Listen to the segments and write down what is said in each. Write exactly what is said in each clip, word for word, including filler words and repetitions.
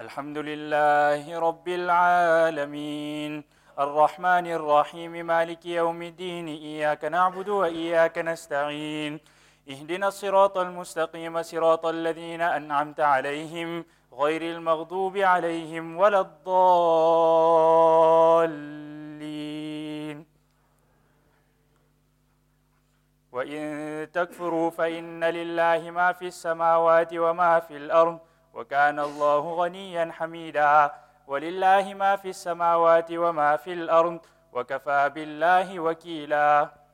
الحمد لله رب العالمين الرحمن الرحيم مالك يوم الدين إياك نعبد وإياك نستعين اهدنا الصراط المستقيم صراط الذين أنعمت عليهم غير المغضوب عليهم ولا الضالين وإن تكفروا فإن لله ما في السماوات وما في الأرض وكان الله غنيا حميدا ولله ما في السماوات وما في الأرض وكفى بالله وكيلا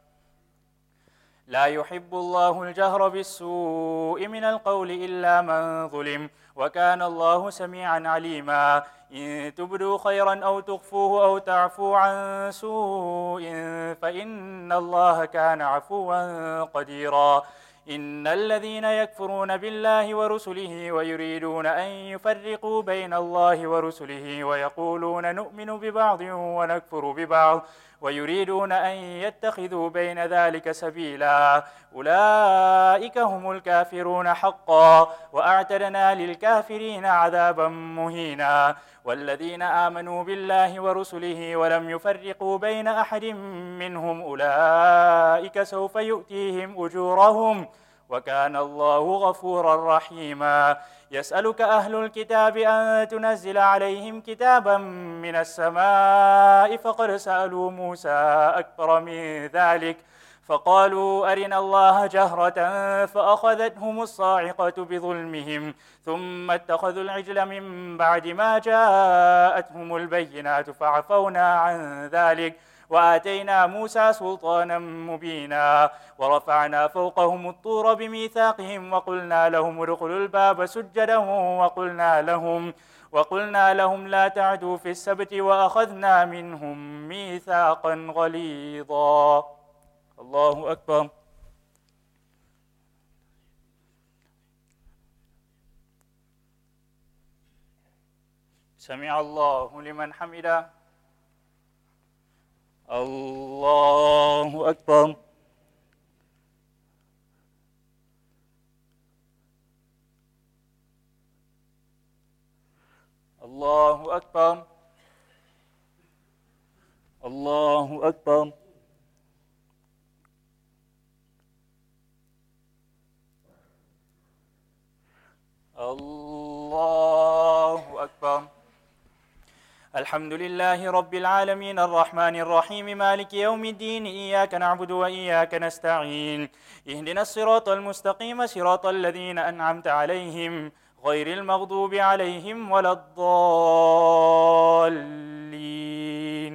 لا يحب الله الجهر بالسوء من القول إلا من ظلم وكان الله سميعا عليما إن تبدوا خيرا أو تخفوه أو تعفوا عن سوء فإن الله كان عفوا قديرا إن الذين يكفرون بالله ورسله ويريدون أن يفرقوا بين الله ورسله ويقولون نؤمن ببعض ونكفر ببعض ويريدون أن يتخذوا بين ذلك سبيلا أولئك هم الكافرون حقا وأعتدنا للكافرين عذابا مهينا والذين آمنوا بالله ورسله ولم يفرقوا بين أحد منهم أولئك سوف يؤتيهم أجورهم وكان الله غفورا رحيما يسألك أهل الكتاب أن تنزل عليهم كتابا من السماء فقد سألوا موسى أكبر من ذلك فقالوا أرنا الله جهرة فأخذتهم الصاعقة بظلمهم ثم اتخذوا العجل من بعد ما جاءتهم البينات فعفونا عن ذلك وآتينا موسى سلطانا مبينا ورفعنا فوقهم الطور بميثاقهم وقلنا لهم ادخلوا الباب سجدا وقلنا لهم وقلنا لهم لا تعدوا في السبت وأخذنا منهم ميثاقا غليظا الله أكبر سمع الله لمن حمده الله أكبر الله أكبر الله أكبر الله أكبر الحمد لله رب العالمين الرحمن الرحيم مالك يوم الدين إياك نعبد وإياك نستعين اهدنا الصراط المستقيم صراط الذين أنعمت عليهم غير المغضوب عليهم ولا الضالين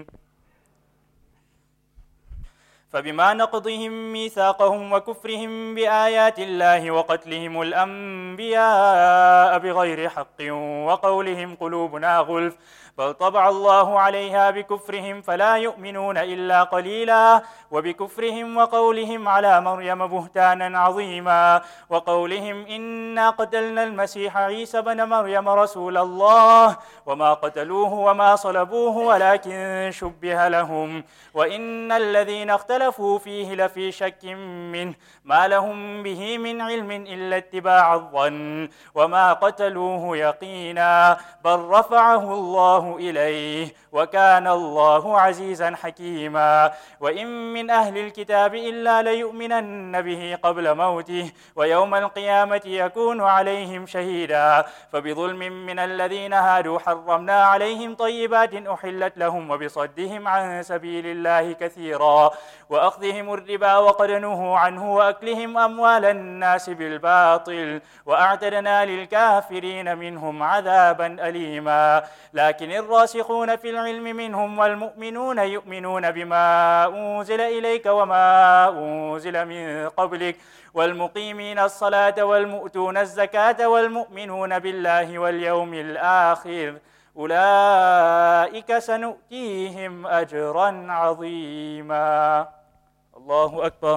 فبما نقضهم ميثاقهم وكفرهم بآيات الله وقتلهم الأنبياء بغير حق وقولهم قلوبنا غلف بل طبع الله عليها بكفرهم فلا يؤمنون إلا قليلا وبكفرهم وقولهم على مريم بهتانا عظيما وقولهم إنا قتلنا المسيح عيسى بن مريم رسول الله وما قتلوه وما صلبوه ولكن شبه لهم وإن الذين اختلفوا فيه لفي شك منه ما لهم به من علم إلا اتباع الظن وما قتلوه يقينا بل رفعه الله إليه وكان الله عزيزا حكيما وإن من أهل الكتاب إلا ليؤمنن به قبل موته ويوم القيامة يكون عليهم شهيدا فبظلم من الذين هادوا حرمنا عليهم طيبات أحلت لهم وبصدهم عن سبيل الله كثيرا وأخذهم الربا وقد نهوا عنه وأكلهم أموال الناس بالباطل وأعتدنا للكافرين منهم عذابا أليما لكن الراسخون في العلم منهم والمؤمنون يؤمنون بما أنزل إليك وما أنزل من قبلك والمقيمين الصلاة والمؤتون الزكاة والمؤمنون بالله واليوم الآخر أولئك سنؤتيهم أجرا عظيما الله أكبر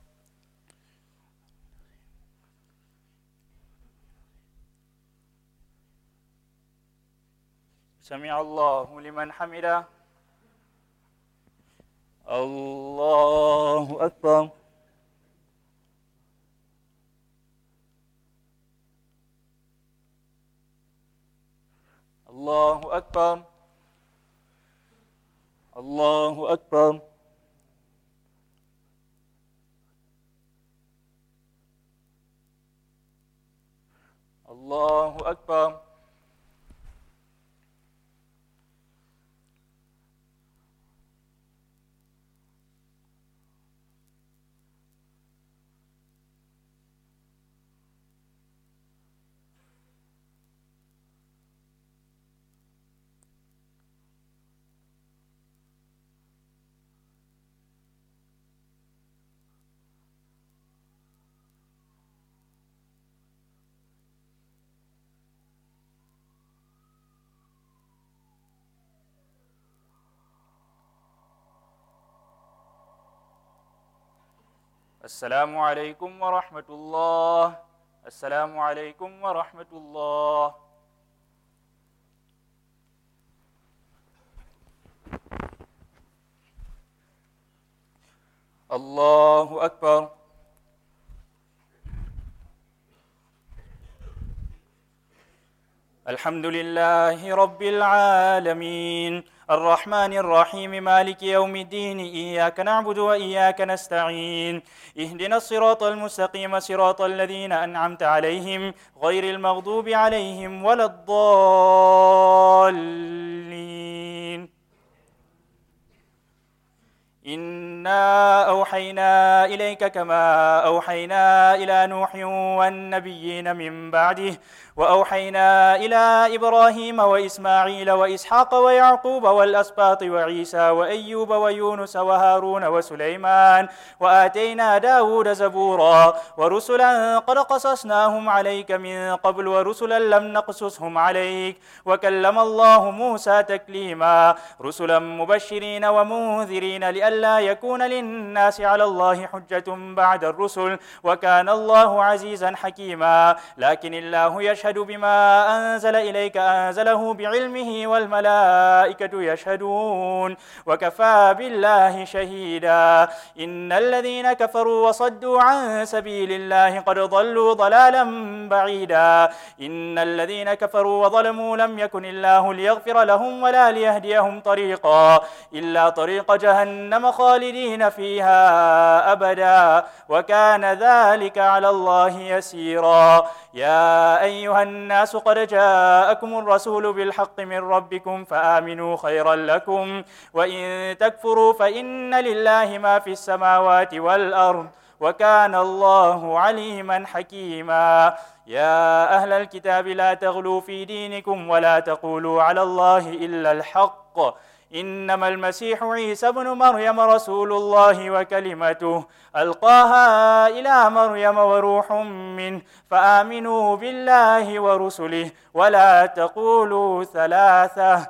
سمع الله لمن حمده الله أكبر الله أكبر. الله أكبر. الله أكبر. السلام عليكم ورحمة الله. السلام عليكم ورحمة الله. الله أكبر. الحمد لله رب العالمين الرحمن الرحيم مالك يوم الدين إياك نعبد وإياك نستعين اهدنا الصراط المستقيم صراط الذين أنعمت عليهم غير المغضوب عليهم ولا الضالين. إنا أوحينا إليك كما أوحينا إلى نوح والنبيين من بعده وأوحينا إلى إبراهيم وإسماعيل وإسحاق ويعقوب والأسباط وعيسى وأيوب ويونس وهارون وسليمان وآتينا داود زبورا ورسلا قد قصصناهم عليك من قبل ورسلا لم نقصصهم عليك وكلم الله موسى تكليما رسلا مبشرين ومنذرين لئلا يكون للناس على الله حجة بعد الرسل وكان الله عزيزا حكيما لكن الله يشهد يشهد بما أنزل إليك أنزله بعلمه والملائكة يشهدون وكفى بالله شهيدا إن الذين كفروا وصدوا عن سبيل الله قد ضلوا ضلالا بعيدا إن الذين كفروا وظلموا لم يكن الله ليغفر لهم ولا ليهديهم طريقا إلا طريق جهنم خالدين فيها أبدا وكان ذلك على الله يسيرا يا أيها الناس قد جاءكم الرسول بالحق من ربكم فآمنوا خيرا لكم وإن تكفروا فإن لله ما في السماوات والأرض وكان الله عليما حكيما يا أهل الكتاب لا تغلوا في دينكم ولا تقولوا على الله إلا الحق إنما المسيح عيسى ابن مريم رسول الله وكلمته ألقاها إلى مريم وروح منه فآمنوا بالله ورسله ولا تقولوا ثلاثة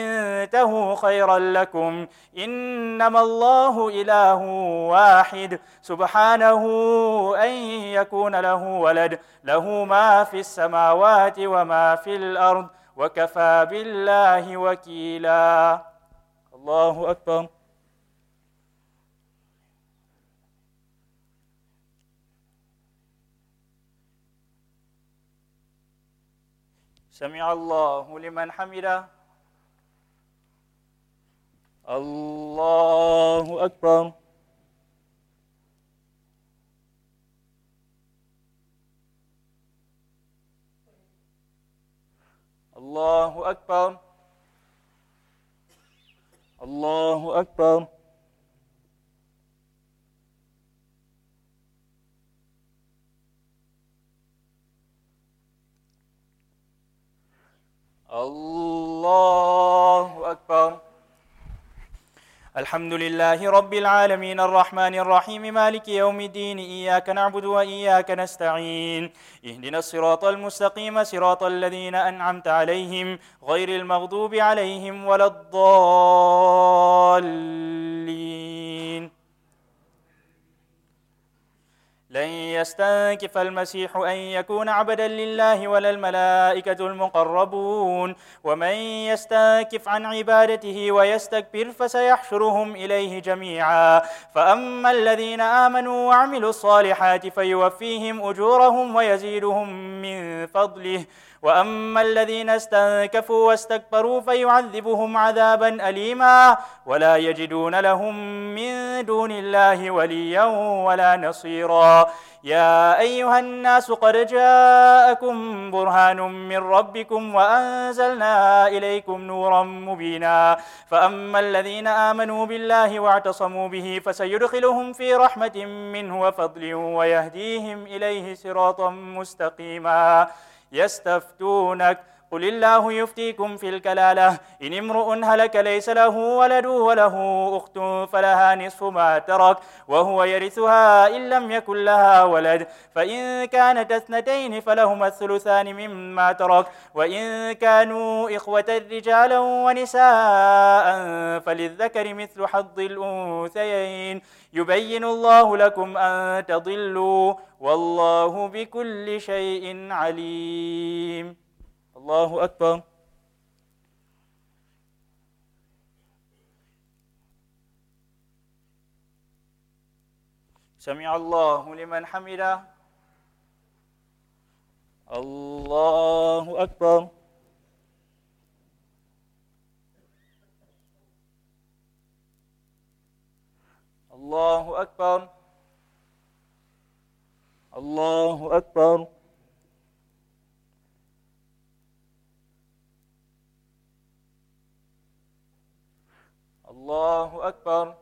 انتهوا خيرا لكم إنما الله إله واحد سبحانه أن يكون له ولد له ما في السماوات وما في الأرض وكفى بالله وكيلا. الله أكبر. سمع الله لمن حمده. الله أكبر. الله أكبر. الله أكبر. الله أكبر. الحمد لله رب العالمين الرحمن الرحيم مالك يوم الدين إياك نعبد وإياك نستعين اهدنا الصراط المستقيم صراط الذين أنعمت عليهم غير المغضوب عليهم ولا الضالين. لن يستنكف المسيح أن يكون عبدا لله ولا الملائكة المقربون ومن يستنكف عن عبادته ويستكبر فسيحشرهم إليه جميعا فأما الذين آمنوا وعملوا الصالحات فيوفيهم أجورهم ويزيدهم من فضله وأما الذين استنكفوا واستكبروا فيعذبهم عذابا أليما ولا يجدون لهم من دون الله وليا ولا نصيرا. يا أيها الناس قد جاءكم برهان من ربكم وأنزلنا إليكم نورا مبينا. فأما الذين آمنوا بالله واعتصموا به فسيدخلهم في رحمة منه وفضل ويهديهم إليه صراطا مستقيما. يستفتونك قل الله يفتيكم في الكلالة إن امرؤ هلك ليس له ولد وله أخت فلها نصف ما ترك وهو يرثها إن لم يكن لها ولد فإن كانت اثنتين فلهما الثلثان مما ترك وإن كانوا إخوة رجالا ونساء فللذكر مثل حظ الأنثيين يبين الله لكم أن تضلوا والله بكل شيء عليم. الله أكبر. سمع الله لمن حمده. الله أكبر. الله أكبر. الله أكبر. الله أكبر.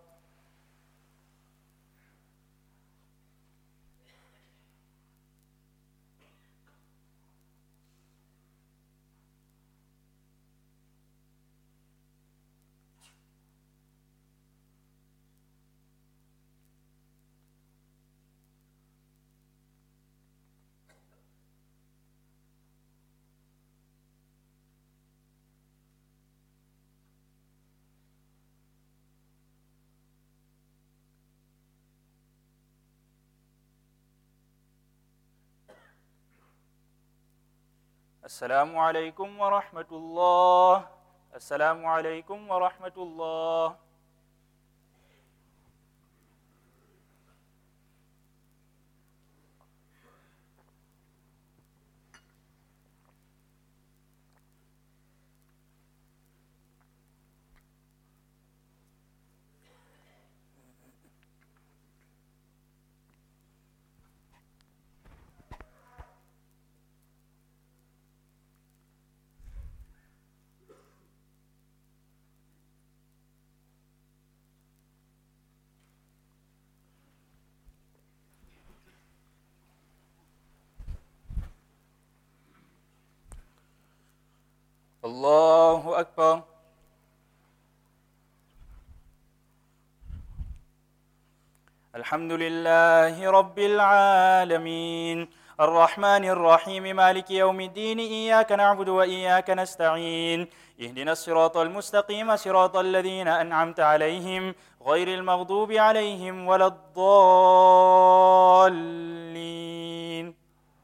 السلام عليكم ورحمة الله. السلام عليكم ورحمة الله. الله أكبر. الحمد لله رب العالمين الرحمن الرحيم مالك يوم الدين إياك نعبد وإياك نستعين اهدنا الصراط المستقيم صراط الذين أنعمت عليهم غير المغضوب عليهم ولا الضالين.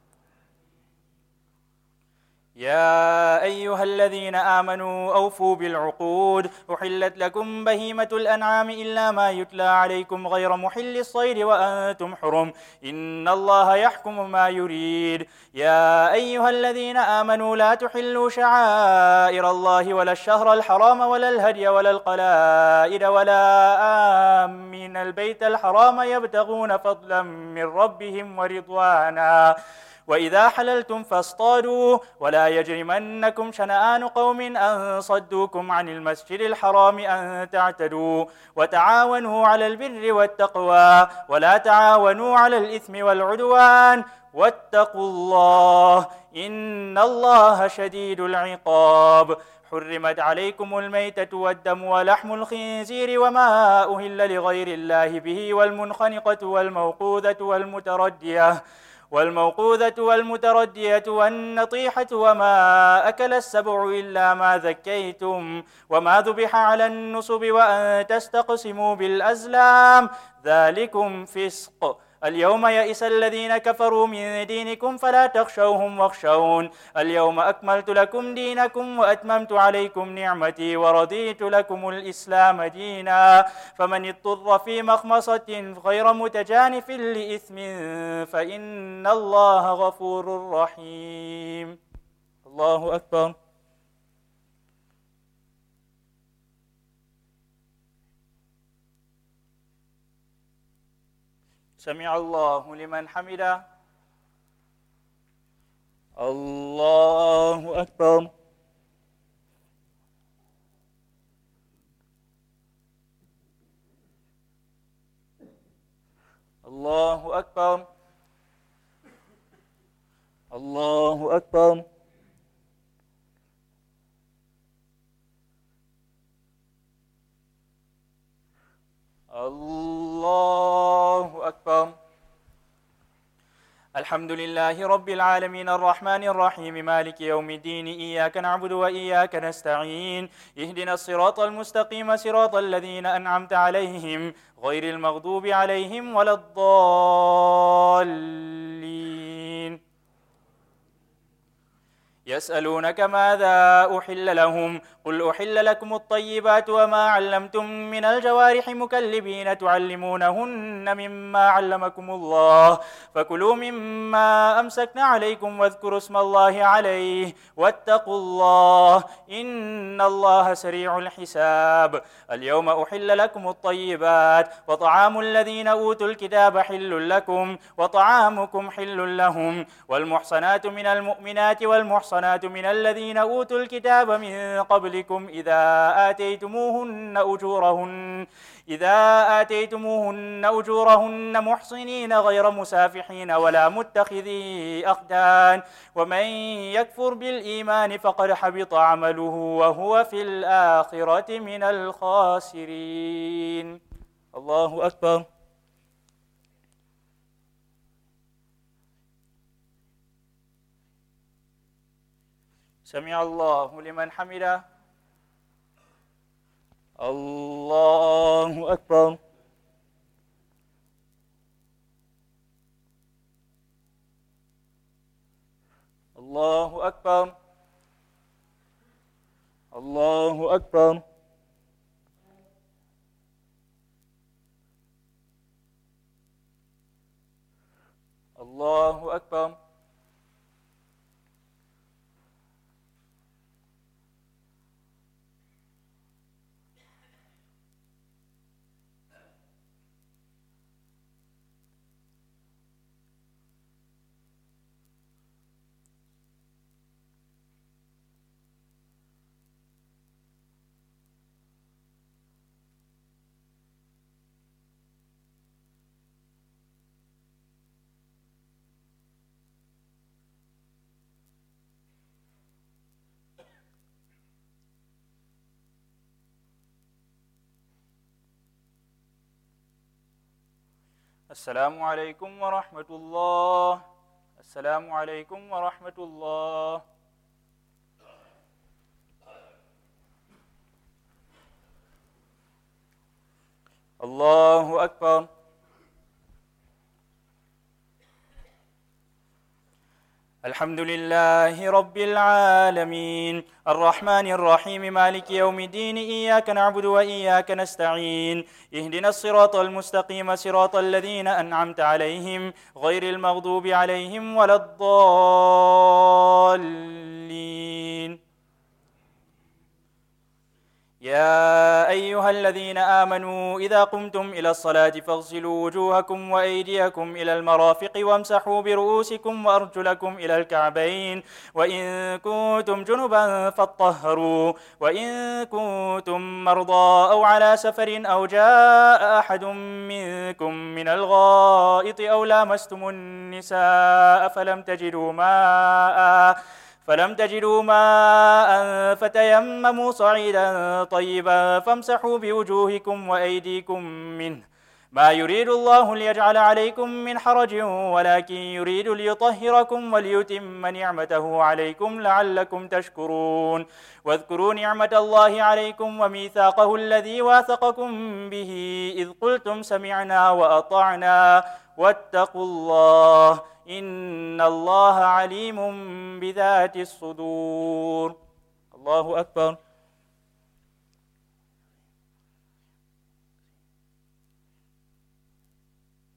يا أيها الذين آمنوا أوفوا بالعقود أحلت لكم بهيمة الأنعام إلا ما يتلى عليكم غير محل الصيد وأنتم حرم إن الله يحكم ما يريد. يا أيها الذين آمنوا لا تحلوا شعائر الله ولا الشهر الحرام ولا الهدي ولا القلائد ولا آمين البيت الحرام يبتغون فضلا من ربهم ورضوانا وإذا حللتم فاصطادوا ولا يجرمنكم شنآن قوم أن صدوكم عن المسجد الحرام أن تعتدوا وتعاونوا على البر والتقوى ولا تعاونوا على الإثم والعدوان واتقوا الله إن الله شديد العقاب. حرمت عليكم الميتة والدم ولحم الخنزير وما أهل لغير الله به والمنخنقة والموقوذة والمتردية والموقوذة والمتردية والنطيحة وما أكل السبع إلا ما ذكيتم وما ذبح على النصب وأن تستقسموا بالأزلام ذلكم فسق. اليوم يئس الذين كفروا من دينكم فلا تخشوهم واخشون اليوم أكملت لكم دينكم وأتممت عليكم نعمتي ورضيت لكم الإسلام دينا فمن اضطر في مخمصة غير متجانف لإثم فإن الله غفور رحيم. الله أكبر. سمع الله لمن حمده. الله أكبر. الله أكبر. الله أكبر. الله أكبر. الحمد لله رب العالمين الرحمن الرحيم مالك يوم الدين إياك نعبد وإياك نستعين اهدنا الصراط المستقيم صراط الذين أنعمت عليهم غير المغضوب عليهم ولا الضالين. يسألونك ماذا أحل لهم قل أحل لكم الطيبات وما علمتم من الجوارح مكلبين تعلمونهن مما علمكم الله فكلوا مما أمسكن عليكم واذكروا اسم الله عليه واتقوا الله إن الله سريع الحساب. اليوم أحل لكم الطيبات وطعام الذين أوتوا الكتاب حل لكم وطعامكم حل لهم والمحصنات من المؤمنات والمحصنات من الذين أوتوا الكتاب من قبلكم إذا آتيتموهن أجورهن إذا آتيتموهن أجورهن محصنين غير مسافحين ولا متخذي أخدان ومن يكفر بالإيمان فقد حبط عمله وهو في الآخرة من الخاسرين. الله أكبر. سمع الله لمن حمده. الله أكبر. الله أكبر. الله أكبر. الله أكبر. السلام عليكم ورحمة الله. السلام عليكم ورحمة الله. الله أكبر. الحمد لله رب العالمين الرحمن الرحيم مالك يوم الدين إياك نعبد وإياك نستعين اهدنا الصراط المستقيم صراط الذين أنعمت عليهم غير المغضوب عليهم ولا الضالين. يا أيها الذين آمنوا إذا قمتم إلى الصلاة فاغسلوا وجوهكم وأيديكم إلى المرافق وامسحوا برؤوسكم وأرجلكم إلى الكعبين وإن كنتم جنبا فاطهروا وإن كنتم مرضى أو على سفر أو جاء أحد منكم من الغائط أو لامستم النساء فلم تجدوا ماء فلم تجدوا ماء فتيمموا صعيدا طيبا فامسحوا بوجوهكم وأيديكم منه ما يريد الله ليجعل عليكم من حرج ولكن يريد ليطهركم وليتم نعمته عليكم لعلكم تشكرون. واذكروا نعمة الله عليكم وميثاقه الذي واثقكم به إذ قلتم سمعنا وأطعنا واتقوا الله إن الله عليم بذات الصدور. الله أكبر.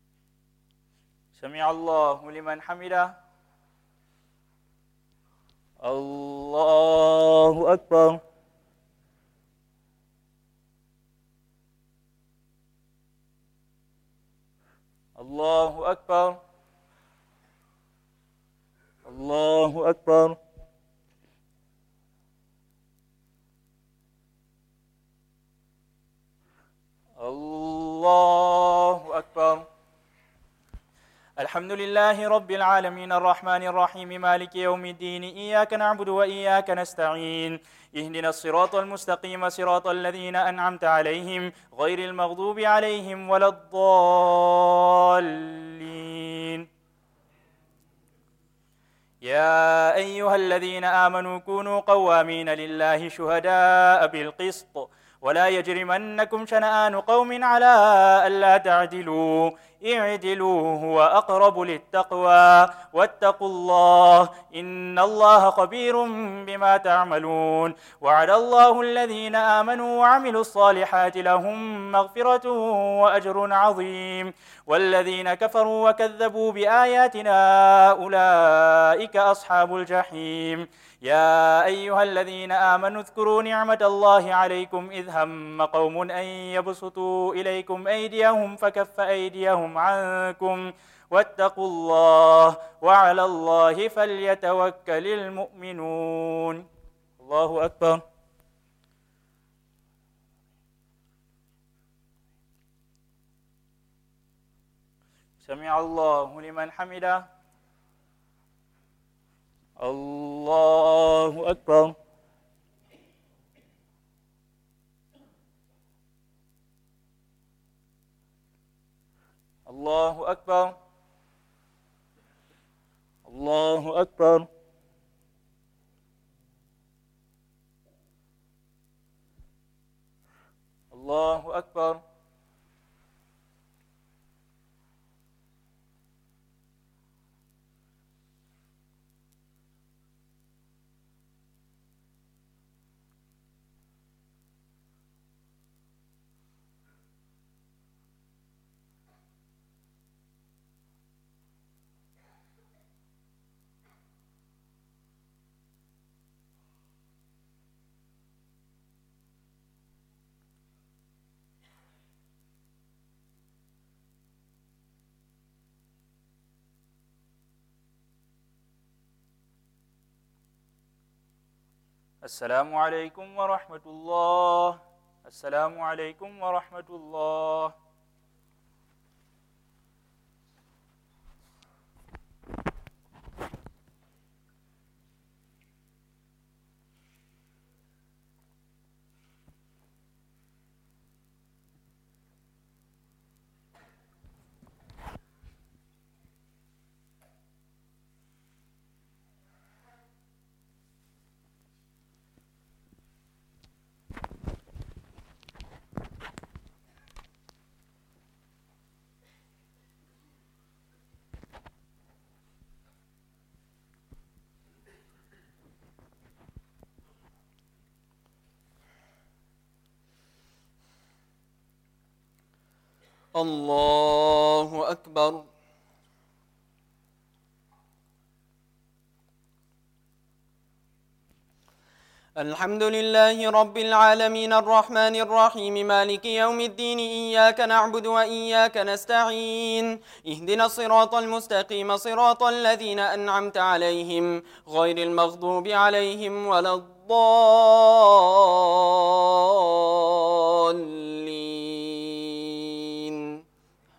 سمع الله لمن حمده. الله أكبر. الله أكبر. الله أكبر. الله أكبر. الحمد لله رب العالمين الرحمن الرحيم مالك يوم الدين إياك نعبد وإياك نستعين اهدنا الصراط المستقيم صراط الذين أنعمت عليهم غير المغضوب عليهم ولا الضالين. يا أيها الذين آمنوا كونوا قوامين لله شهداء بالقسط ولا يجرمنكم شنآن قوم على ألا تعدلوا اعدلوا هو أقرب للتقوى واتقوا الله إن الله خبير بما تعملون. وعد الله الذين آمنوا وعملوا الصالحات لهم مغفرة وأجر عظيم والذين كفروا وكذبوا بآياتنا أولئك أصحاب الجحيم. يا أيها الذين آمنوا اذكروا نعمة الله عليكم إذ هم قوم أن يبسطوا إليكم أيديهم فكف أيديهم عنكم واتقوا الله وعلى الله فليتوكل المؤمنون. الله أكبر. سمع الله لمن حمده. الله أكبر. الله أكبر. الله أكبر. الله أكبر. السلام عليكم ورحمة الله. السلام عليكم ورحمة الله. الله أكبر. الحمد لله رب العالمين الرحمن الرحيم مالك يوم الدين إياك نعبد وإياك نستعين اهدنا الصراط المستقيم صراط الذين أنعمت عليهم غير المغضوب عليهم ولا الضالين.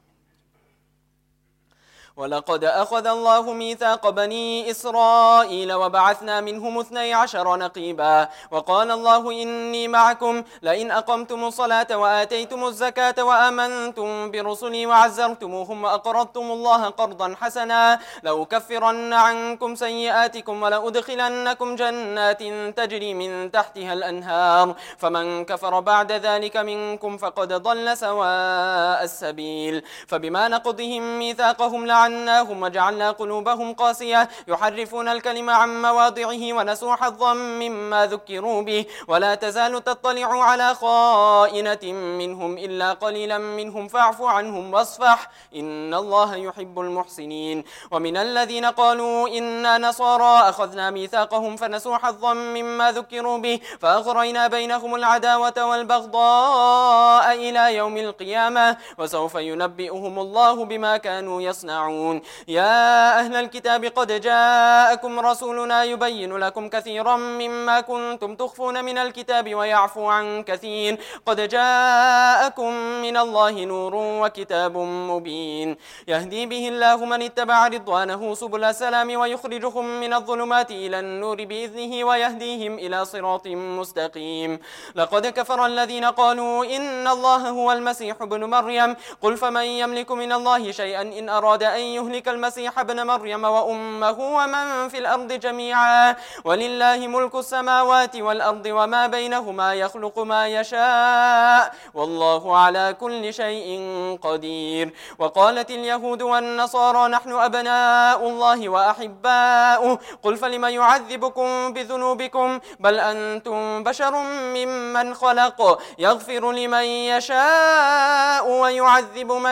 ولقد أخذ الله ميثاق بني إسرائيل وبعثنا منهم اثني عشر نقيبا وقال الله إني معكم لئن أقمتم الصلاة وآتيتم الزكاة وآمنتم برسلي وعزرتموهم وأقرضتم الله قرضا حسنا لأكفرن عنكم سيئاتكم ولأدخلنكم جنات تجري من تحتها الأنهار فمن كفر بعد ذلك منكم فقد ضل سواء السبيل. فبما نقضهم ميثاقهم لعنهم لعناهم وجعلنا قلوبهم قاسية يحرفون الكلمة عن مواضعه ونسوا حظا مما ذكروا به ولا تزال تطلع على خائنة منهم إلا قليلا منهم فاعف عنهم واصفح إن الله يحب المحسنين. ومن الذين قالوا إنا نصارى أخذنا ميثاقهم فنسوا حظا مما ذكروا به فأغرينا بينهم العداوة والبغضاء إلى يوم القيامة وسوف ينبئهم الله بما كانوا يصنعون. يا أهل الكتاب قد جاءكم رسولنا يبين لكم كثيرا مما كنتم تخفون من الكتاب ويعفو عن كثير قد جاءكم من الله نور وكتاب مبين يهدي به الله من اتبع رضوانه سبل السلام ويخرجهم من الظلمات إلى النور بإذنه ويهديهم إلى صراط مستقيم. لقد كفر الذين قالوا إن الله هو المسيح ابن مريم قل فمن يملك من الله شيئا إن أراد أن يهلك المسيح ابن مريم وأمه ومن في الأرض جميعا ولله ملك السماوات والأرض وما بينهما يخلق ما يشاء والله على كل شيء قدير. وقالت اليهود والنصارى نحن أبناء الله وأحباؤه قل فلم يعذبكم بذنوبكم بل أنتم بشر ممن خلق يغفر لمن يشاء ويعذب من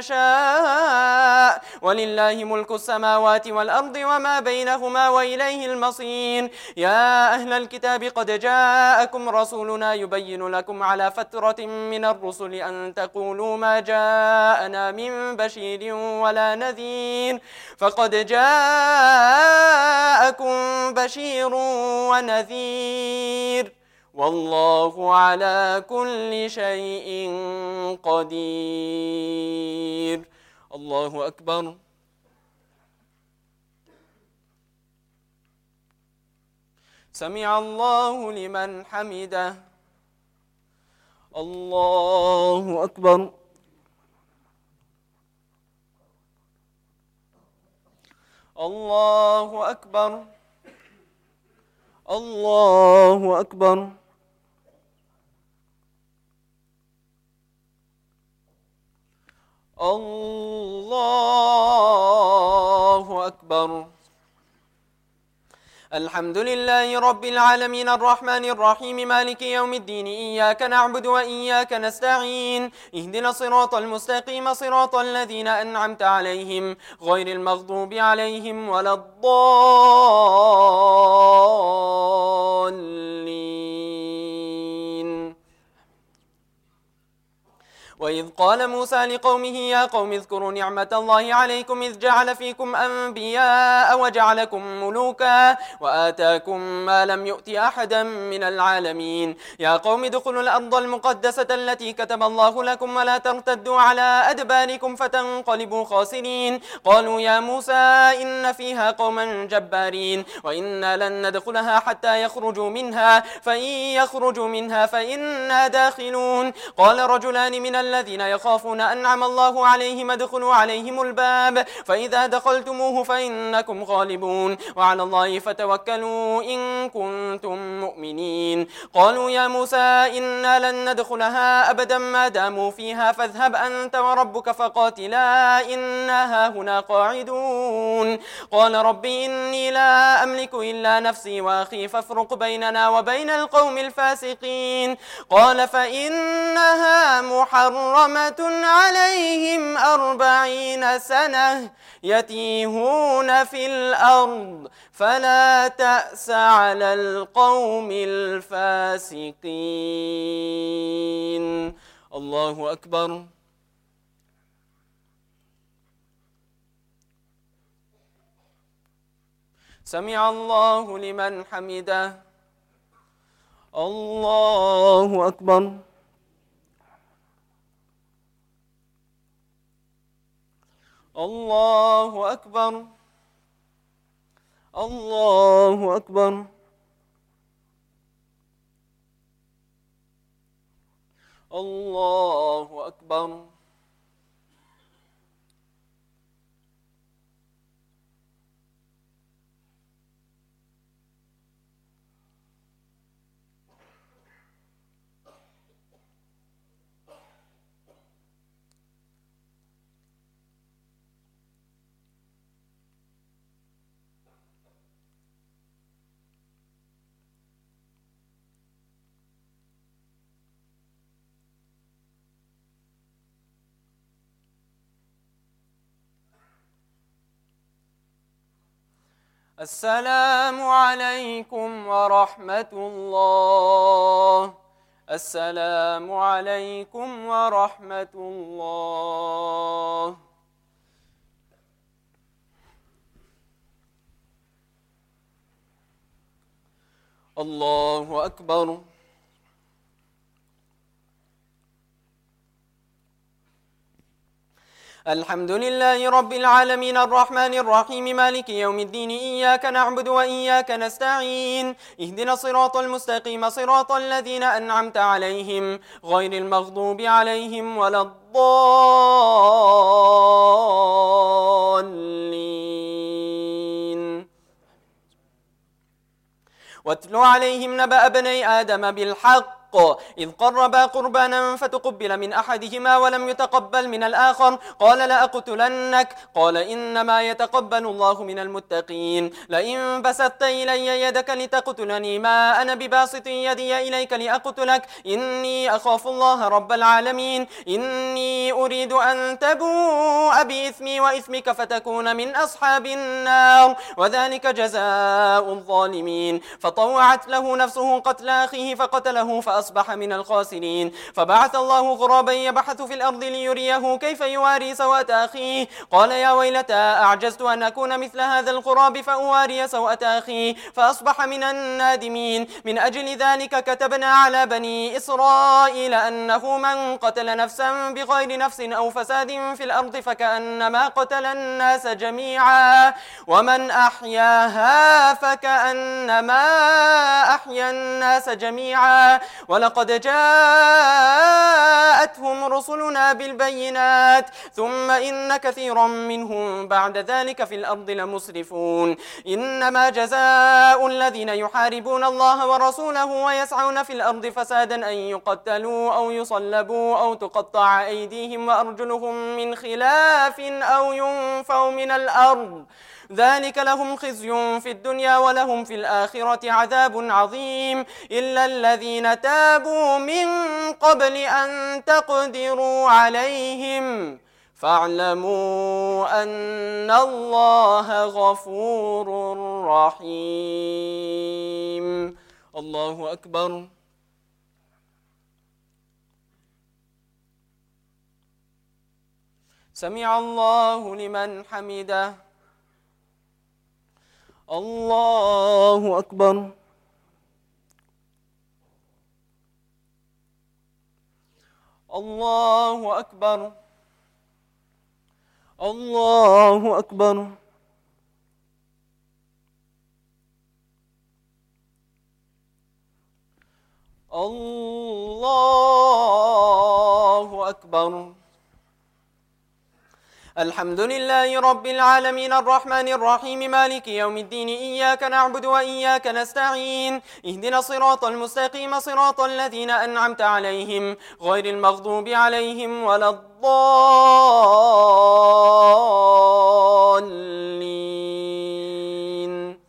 يشاء ولله ملك السماوات والأرض وما بينهما وإليه المصير. يا أهل الكتاب قد جاءكم رسولنا يبين لكم على فترة من الرسل أن تقولوا ما جاءنا من بشير ولا نذير فقد جاءكم بشير ونذير والله على كل شيء قدير. الله أكبر. سمع الله لمن حمده. الله أكبر. الله أكبر. الله أكبر. الله أكبر. الحمد لله رب العالمين الرحمن الرحيم مالك يوم الدين إياك نعبد وإياك نستعين اهدنا الصراط المستقيم صراط الذين أنعمت عليهم غير المغضوب عليهم ولا الضالين. وإذ قال موسى لقومه يا قوم اذكروا نعمة الله عليكم إذ جعل فيكم أنبياء وجعلكم ملوكا وآتاكم ما لم يؤت أحدا من العالمين. يا قوم ادخلوا الأرض المقدسة التي كتب الله لكم ولا ترتدوا على أدباركم فتنقلبوا خاسرين. قالوا يا موسى إن فيها قوما جبارين وإنا لن ندخلها حتى يخرجوا منها فإن يخرجوا منها فإنا داخلون. قال رجلان من الذين يخافون أنعم الله عليهم ادخلوا عليهم الباب فإذا دخلتموه فإنكم غالبون وعلى الله فتوكلوا إن كنتم مؤمنين. قالوا يا موسى إنا لن ندخلها أبدا ما داموا فيها فاذهب أنت وربك فقاتلا إنا هاهنا قاعدون. قال ربي إني لا أملك إلا نفسي وأخي فافرق بيننا وبين القوم الفاسقين. قال فإنها محرمة عليهم أربعين سنة يتيهون في الأرض فلا تأس على القوم الفاسقين. الله أكبر. سمع الله لمن حمده. الله أكبر. الله أكبر. الله أكبر. الله أكبر. السلام عليكم ورحمة الله. السلام عليكم ورحمة الله. الله أكبر. الحمد لله رب العالمين الرحمن الرحيم مالك يوم الدين إياك نعبد وإياك نستعين اهدنا الصراط المستقيم صراط الذين أنعمت عليهم غير المغضوب عليهم ولا الضالين. واتل عليهم نبأ بني آدم بالحق إذ قربا قربانا فتقبل من أحدهما ولم يتقبل من الآخر قال لأقتلنك قال إنما يتقبل الله من المتقين. لئن بسطت إلي يدك لتقتلني ما أنا بباسط يدي إليك لأقتلك إني أخاف الله رب العالمين. إني أريد أن تبوء بإثمي وإثمك فتكون من أصحاب النار وذلك جزاء الظالمين. فطوعت له نفسه قتل أخيه فقتله فأصبح من الخاسرين. فبعث الله غرابا يبحث في الأرض ليريه كيف يواري سوءة أخيه قال يا ويلتى أعجزت أن أكون مثل هذا الغراب فأواري سوءة أخي فأصبح من النادمين. من أجل ذلك كتبنا على بني إسرائيل أنه من قتل نفسا بغير نفس أو فساد في الأرض فكأنما قتل الناس جميعا ومن أحياها فكأنما أحيا الناس جميعا ولقد جاءتهم رسلنا بالبينات ثم إن كثيرا منهم بعد ذلك في الأرض لمسرفون. إنما جزاء الذين يحاربون الله ورسوله ويسعون في الأرض فسادا أن يقتلوا أو يصلبوا أو تقطع أيديهم وأرجلهم من خلاف أو ينفوا من الأرض ذلك لهم خزي في الدنيا ولهم في الآخرة عذاب عظيم إلا الذين تابوا من قبل أن تقدروا عليهم فاعلموا أن الله غفور رحيم. الله أكبر. سمع الله لمن حمده. الله أكبر. الله أكبر. الله أكبر. الله أكبر. الحمد لله رب العالمين الرحمن الرحيم مالك يوم الدين إياك نعبد وإياك نستعين اهدنا الصراط المستقيم صراط الذين أنعمت عليهم غير المغضوب عليهم ولا الضالين.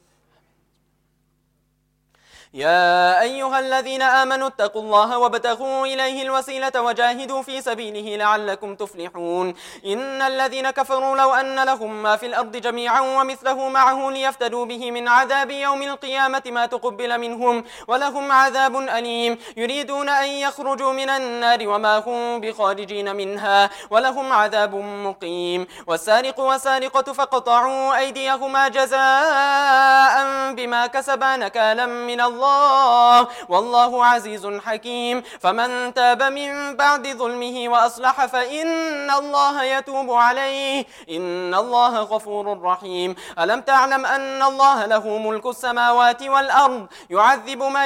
يا أيها الذين آمنوا اتقوا الله وابتغوا إليه الوسيلة وجاهدوا في سبيله لعلكم تفلحون. إن الذين كفروا لو أن لهم ما في الأرض جميعا ومثله معه ليفتدوا به من عذاب يوم القيامة ما تقبل منهم ولهم عذاب أليم. يريدون أن يخرجوا من النار وما هم بخارجين منها ولهم عذاب مقيم. والسارق والسارقة فقطعوا أيديهما جزاء بما كسبا نكالا من الله والله عزيز حكيم. فمن تاب من بعد ظلمه وأصلح فإن الله يتوب عليه إن الله غفور رحيم. ألم تعلم أن الله له ملك السماوات والأرض يعذب من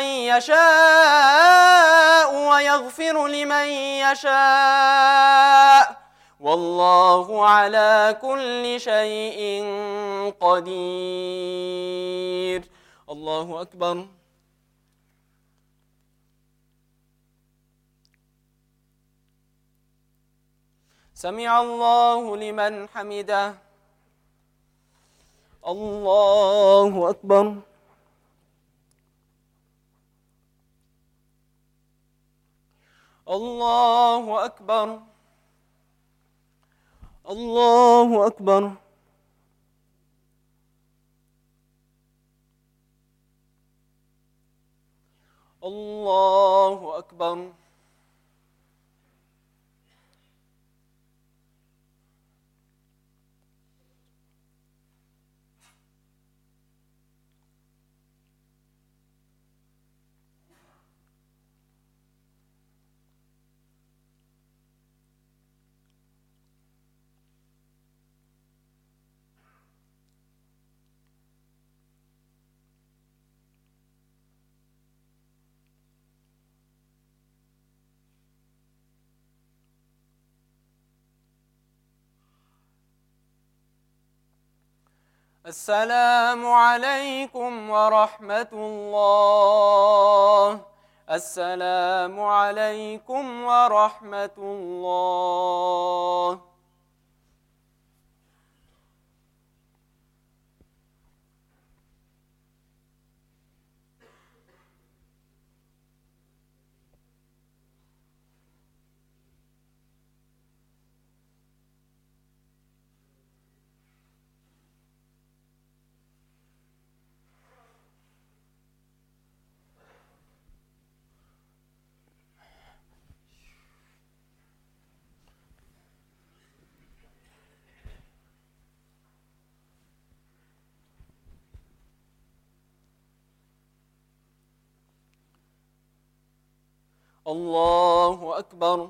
يشاء ويغفر لمن يشاء والله على كل شيء قدير. الله أكبر. سمع الله لمن حمده. الله أكبر. الله أكبر. الله أكبر. الله أكبر. السلام عليكم ورحمة الله. السلام عليكم ورحمة الله. الله أكبر.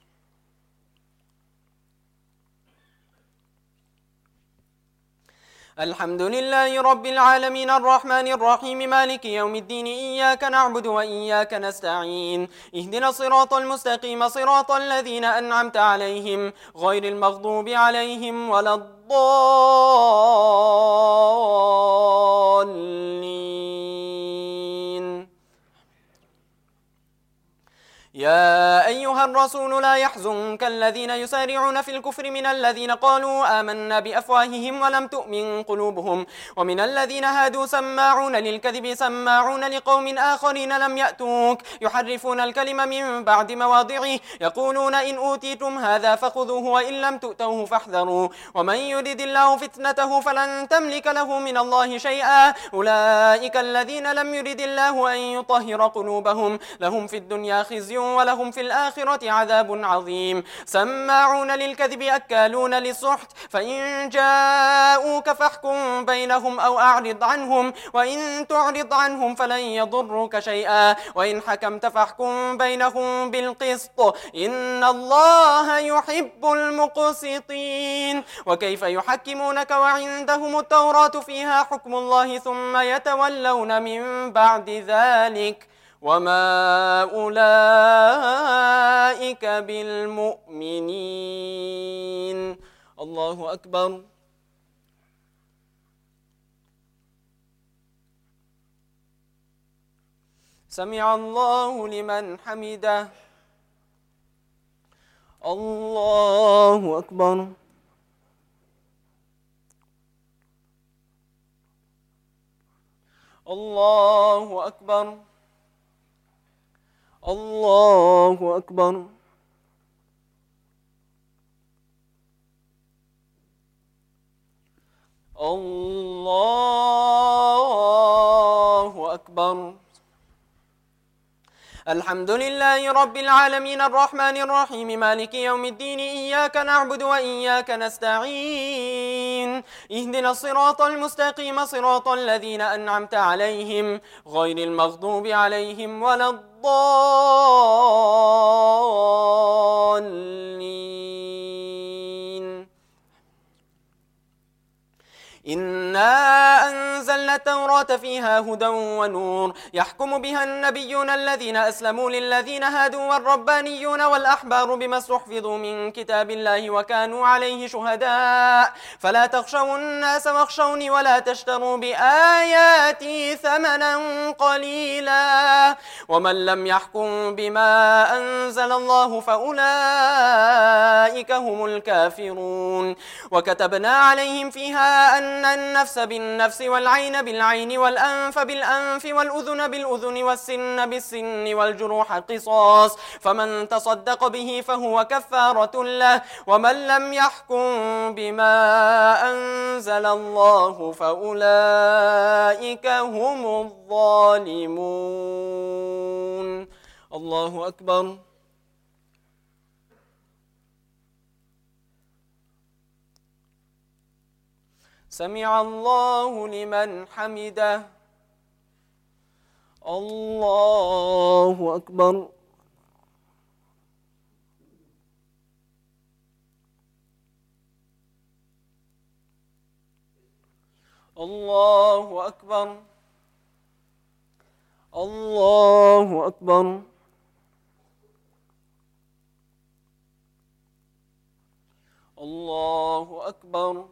الحمد لله رب العالمين الرحمن الرحيم مالك يوم الدين إياك نعبد وإياك نستعين اهدنا الصراط المستقيم صراط الذين أنعمت عليهم غير المغضوب عليهم ولا الضالين. يا أيها الرسول لا يحزنك الذين يسارعون في الكفر من الذين قالوا آمنا بأفواههم ولم تؤمن قلوبهم ومن الذين هادوا سماعون للكذب سماعون لقوم آخرين لم يأتوك يحرفون الكلم من بعد مواضعه يقولون إن أوتيتم هذا فخذوه وإن لم تؤتوه فاحذروا ومن يرد الله فتنته فلن تملك له من الله شيئا أولئك الذين لم يرد الله أن يطهر قلوبهم لهم في الدنيا خزي ولهم في الآخرة عذاب عظيم سماعون للكذب أكالون للسحت فإن جاءوك فاحكم بينهم أو أعرض عنهم وإن تعرض عنهم فلن يضروك شيئا وإن حكمت فاحكم بينهم بالقسط إن الله يحب المقسطين. وكيف يحكمونك وعندهم التوراة فيها حكم الله ثم يتولون من بعد ذلك وما أولئك بالمؤمنين. الله أكبر. سمع الله لمن حمده. الله أكبر. الله أكبر. الله أكبر. الله أكبر. الحمد لله رب العالمين الرحمن الرحيم مالك يوم الدين إياك نعبد وإياك نستعين اهدنا الصراط المستقيم صراط الذين أنعمت عليهم غير المغضوب عليهم ولا الضالين. إنا أنزلنا التوراة فيها هدى ونور يحكم بها النبيون الذين أسلموا للذين هادوا والربانيون والأحبار بما استحفظوا من كتاب الله وكانوا عليه شهداء فلا تخشوا الناس واخشوني ولا تشتروا بآياتي ثمنا قليلا ومن لم يحكم بما أنزل الله فأولئك هم الكافرون. وكتبنا عليهم فيها أن النفس بالنفس والعين بالعين والأنف بالأنف والأذن بالأذن والسن بالسن والجروح قصاص، فمن تصدق به فهو كفارة له. ومن لم يحكم بما أنزل الله فأولئك هم الظالمون. الله أكبر. سمع الله لمن حمده. الله أكبر. الله أكبر. الله أكبر. الله أكبر.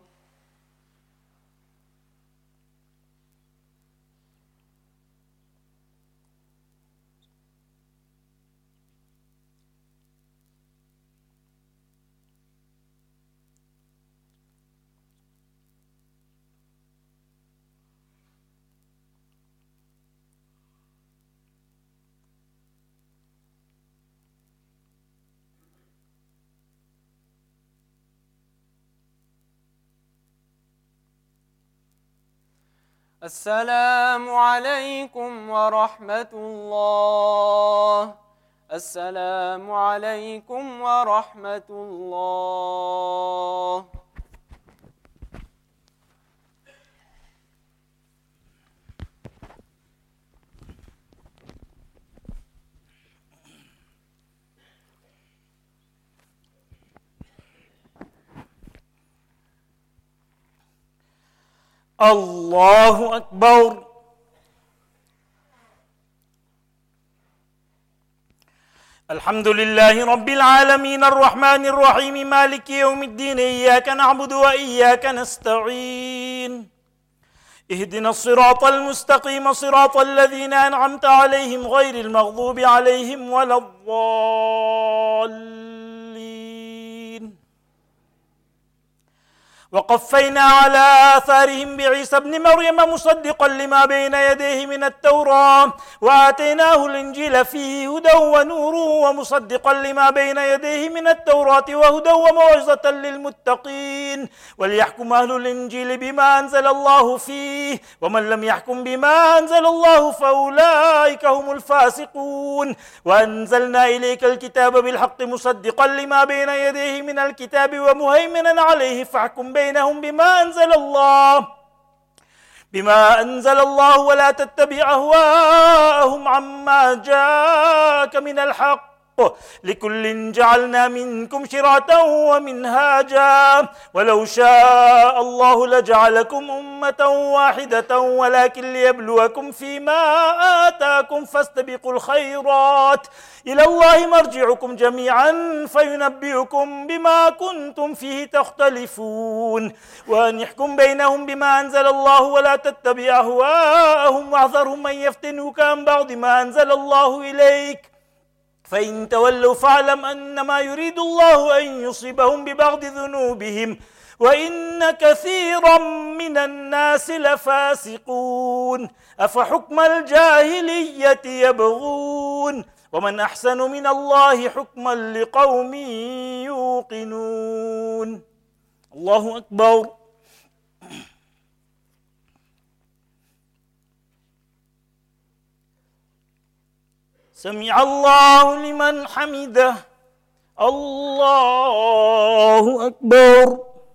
السلام عليكم ورحمة الله. السلام عليكم ورحمة الله. الله أكبر. الحمد لله رب العالمين الرحمن الرحيم مالك يوم الدين، إياك نعبد وإياك نستعين، اهدنا الصراط المستقيم صراط الذين أنعمت عليهم غير المغضوب عليهم ولا الضالين. وقفينا على آثارهم بعيسى ابن مريم مصدقا لما بين يديه من التوراة وآتيناه الإنجيل فيه هدى ونور ومصدقا لما بين يديه من التوراة وهدى وموعظة للمتقين، وليحكم أهل الإنجيل بما أنزل الله فيه، ومن لم يحكم بما أنزل الله فأولئك هم الفاسقون. وأنزلنا إليك الكتاب بالحق مصدقا لما بين يديه من الكتاب ومهيمنا عليه، فاحكم بينهم بما أنزل الله بما أنزل الله ولا تتبع أهواءهم عما جاءك من الحق، لكل جعلنا منكم شرعة ومنهاجا، ولو شاء الله لجعلكم أمة واحدة ولكن ليبلوكم فيما آتاكم فاستبقوا الخيرات، إلى الله مرجعكم جميعا فينبئكم بما كنتم فيه تختلفون. وأن يحكم بينهم بما أنزل الله ولا تتبع أهواءهم واحذرهم أن يفتنوك عن بعض ما أنزل الله إليك، فإن تولوا فاعلم أنما يريد الله أن يصيبهم ببعض ذنوبهم وإن كثيرا من الناس لفاسقون. أفحكم الجاهلية يبغون ومن أحسن من الله حكما لقوم يوقنون. الله أكبر. سمع الله لمن حمده. الله أكبر.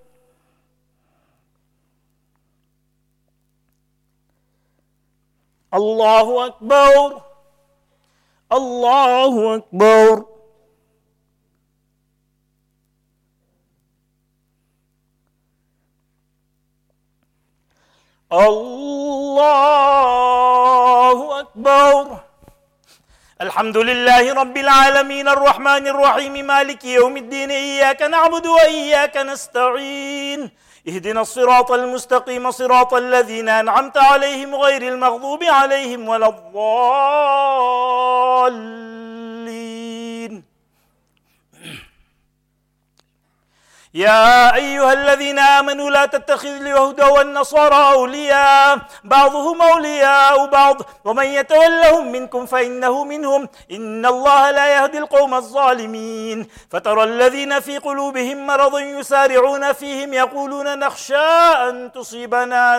الله أكبر. الله أكبر. الله أكبر. الحمد لله رب العالمين الرحمن الرحيم مالك يوم الدين، إياك نعبد وإياك نستعين، اهدنا الصراط المستقيم صراط الذين أنعمت عليهم غير المغضوب عليهم ولا الضالين. يا أيها الذين آمنوا لا تتخذوا اليهود والنصارى أولياء بعضهم أولياء بعض ومن يتولهم منكم فإنه منهم إن الله لا يهدي القوم الظالمين فترى الذين في قلوبهم مرض يسارعون فيهم يقولون نخشى أن تصيبنا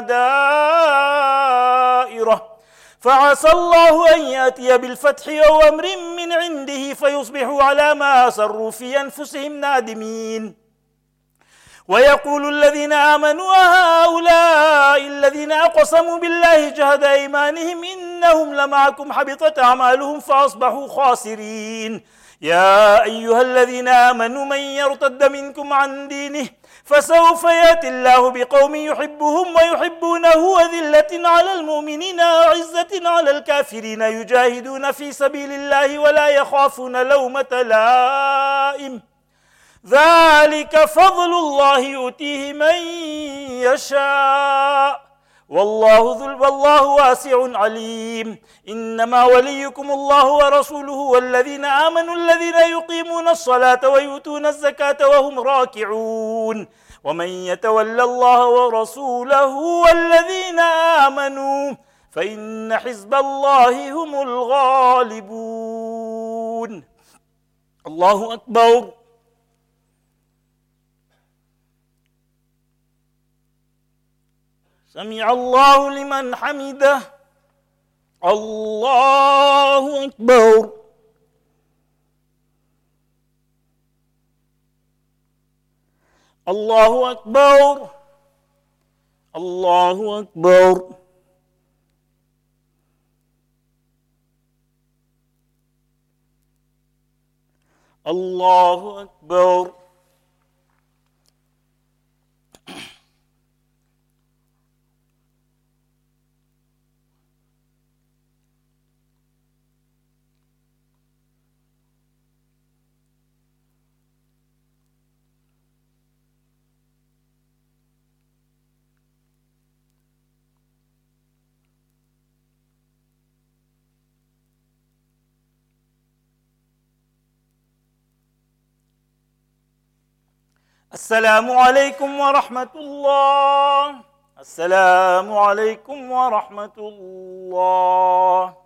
دائرة فعسى الله أن يأتي بالفتح أو أمر من عنده فيصبحوا على ما أسروا في أنفسهم نادمين ويقول الذين آمنوا هؤلاء الذين أقسموا بالله جهد أيمانهم إنهم لمعكم حبطت أعمالهم فأصبحوا خاسرين يا أيها الذين آمنوا من يرتد منكم عن دينه فسوف يأتي الله بقوم يحبهم ويحبونه أذلة على المؤمنين أعزة على الكافرين يجاهدون في سبيل الله ولا يخافون لومة لائم ذلك فضل الله يؤتيه من يشاء والله ذو والله واسع عليم إنما وليكم الله ورسوله والذين آمنوا الذين يقيمون الصلاة ويؤتون الزكاة وهم راكعون ومن يتولى الله ورسوله والذين آمنوا فإن حزب الله هم الغالبون. الله أكبر. سمع الله لمن حمده. الله أكبر. الله أكبر. الله أكبر. الله أكبر. السلام عليكم ورحمة الله. السلام عليكم ورحمة الله.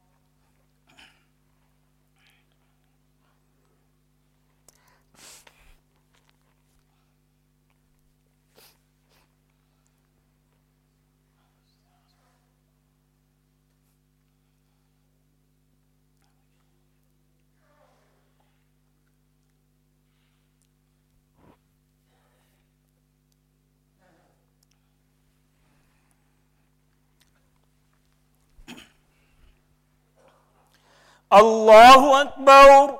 الله أكبر.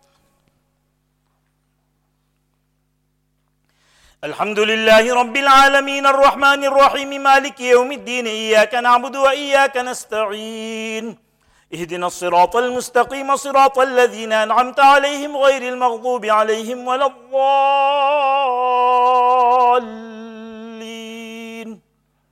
الحمد لله رب العالمين الرحمن الرحيم مالك يوم الدين إياك نعبد وإياك نستعين اهدنا الصراط المستقيم صراط الذين أنعمت عليهم غير المغضوب عليهم ولا الضالين.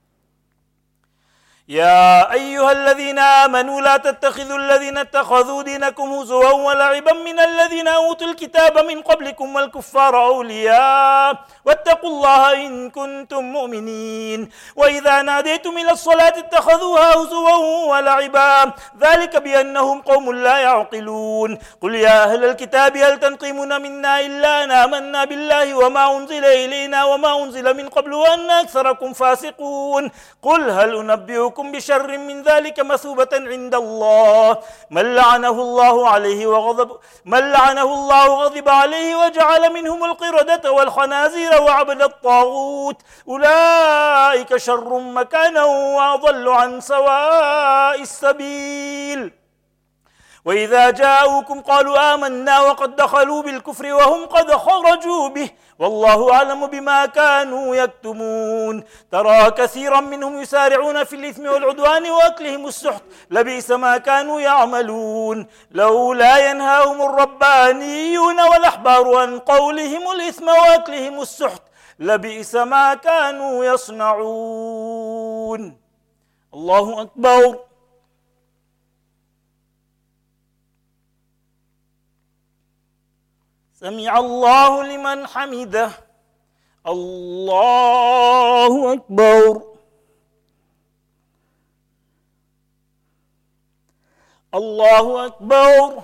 يا أيها الذين آمنوا لا تتخذوا الذين اتخذوا دينكم هزوا ولعبا من الذين أوتوا الكتاب من قبلكم والكفار أولياء واتقوا الله إن كنتم مؤمنين. وإذا ناديتم إلى الصلاة اتخذوها هزوا ولعبا ذلك بأنهم قوم لا يعقلون. قل يا أهل الكتاب هل تنقمون منا إلا أن آمنا بالله وما أنزل إلينا وما أنزل من قبل وأن أكثركم فاسقون. قل هل أنبئكم بشر من ذلك مثوبة عند الله من لعنه الله عليه وغضب من لعنه الله وغضب عليه وجعل منهم القردة والخنازير وعبد الطاغوت أولئك شر مكانا وأضل عن سواء السبيل. وإذا جاءوكم قالوا آمنا وقد دخلوا بالكفر وهم قد خرجوا به والله أعلم بما كانوا يكتمون. ترى كثيرا منهم يسارعون في الإثم والعدوان وأكلهم السحت لبئس ما كانوا يعملون. لولا ينهاهم الربانيون والأحبار عن قولهم الإثم وأكلهم السحت لبئس ما كانوا يصنعون. الله أكبر. سمع الله لمن حمده. الله أكبر الله أكبر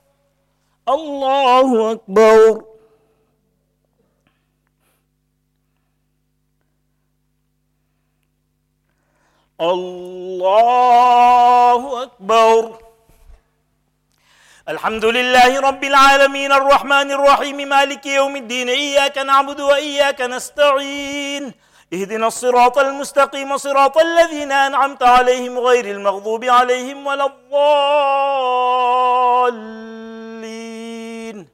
الله أكبر الله أكبر. الحمد لله رب العالمين الرحمن الرحيم مالك يوم الدين، إياك نعبد وإياك نستعين، اهدنا الصراط المستقيم صراط الذين أنعمت عليهم غير المغضوب عليهم ولا الضالين.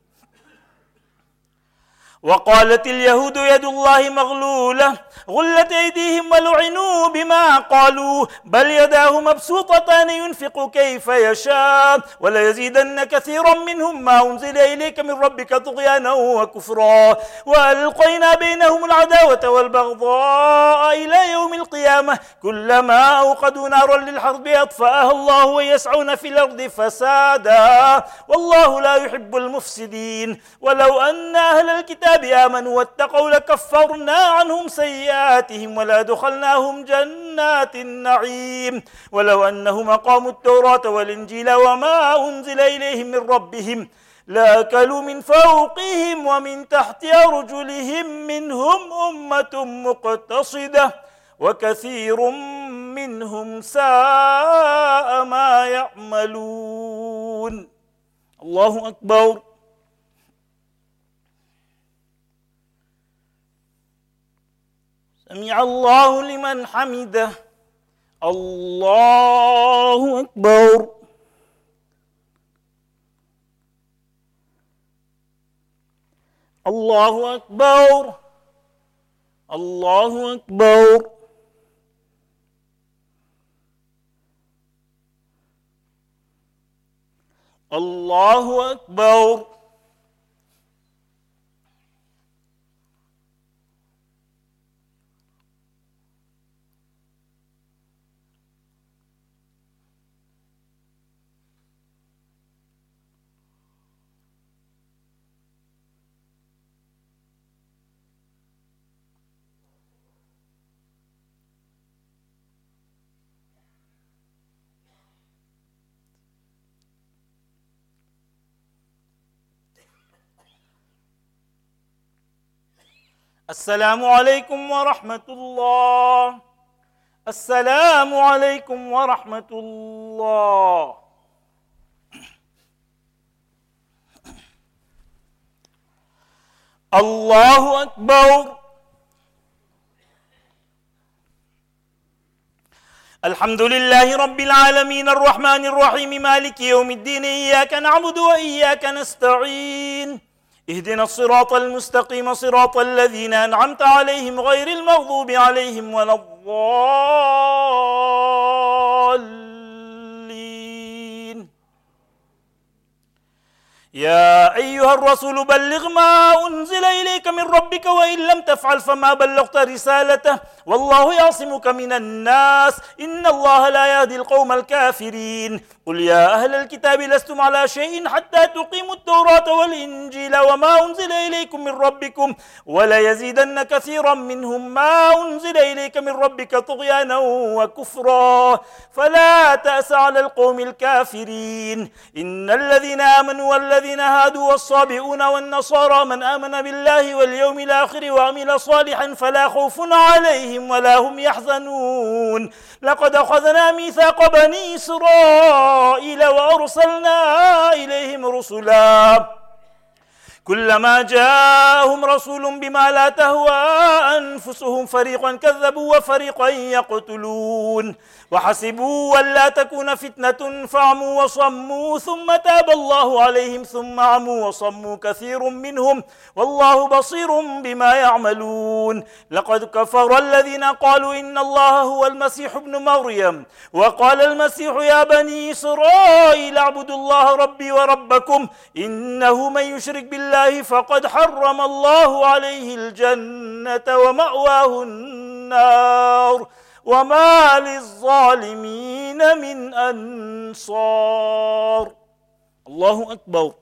وقالت اليهود يد الله مغلولة غلت أيديهم ولعنوا بما قالوا بل يداه مبسوطتان ينفق كيف يشاء وليزيدن كثيرا منهم ما أنزل إليك من ربك طغيانا وكفرا وألقينا بينهم العداوة والبغضاء إلى يوم القيامة كلما أوقدوا نارا للحرب أطفأها الله ويسعون في الأرض فسادا والله لا يحب المفسدين. ولو أن أهل الكتاب آمنوا واتقوا لكفرنا عنهم سيئاتهم ولا دخلناهم جنات النعيم ولو أنهم أقاموا التوراة والإنجيل وما أنزل إليهم من ربهم لأكلوا من فوقهم ومن تحت أرجلهم منهم أمة مقتصدة وكثير منهم ساء ما يعملون. الله أكبر. سمع الله لمن حمده. الله أكبر. الله أكبر. الله أكبر. الله أكبر. السلام عليكم ورحمة الله. السلام عليكم ورحمة الله. الله أكبر. الحمد لله رب العالمين الرحمن الرحيم مالك يوم الدين، إياك نعبد وإياك نستعين، اهدنا الصراط المستقيم صراط الذين أنعمت عليهم غير المغضوب عليهم ولا الضالين. يا أيها الرسول بلغ ما أنزل إليك من ربك وإن لم تفعل فما بلغت رسالته والله يعصمك من الناس إن الله لا يهدي القوم الكافرين. قل يا أهل الكتاب لستم على شيء حتى تقيموا التوراة والإنجيل وما أنزل إليكم من ربكم وليزيدن كثيرا منهم ما أنزل إليك من ربك طغيانا وكفرا فلا تأس على القوم الكافرين. إن الذين آمنوا والذين هادوا والصابئون والنصارى من آمن بالله واليوم الآخر وعمل صالحا فلا خوف عليهم ولا هم يحزنون. لقد أخذنا ميثاق بني إسرائيل وأرسلنا إليهم رسلا كلما جاءهم رسول بما لا تهوى أنفسهم فريقا كذبوا وفريقا يقتلون وحسبوا ألا تكون فتنة فعموا وصموا ثم تاب الله عليهم ثم عموا وصموا كثير منهم والله بصير بما يعملون. لقد كفر الذين قالوا إن الله هو المسيح ابن مريم وقال المسيح يا بني إسرائيل اعبدوا الله ربي وربكم إنه من يشرك بالله فقد حرم الله عليه الجنة ومأواه النار وما للظالمين من أنصار. الله أكبر.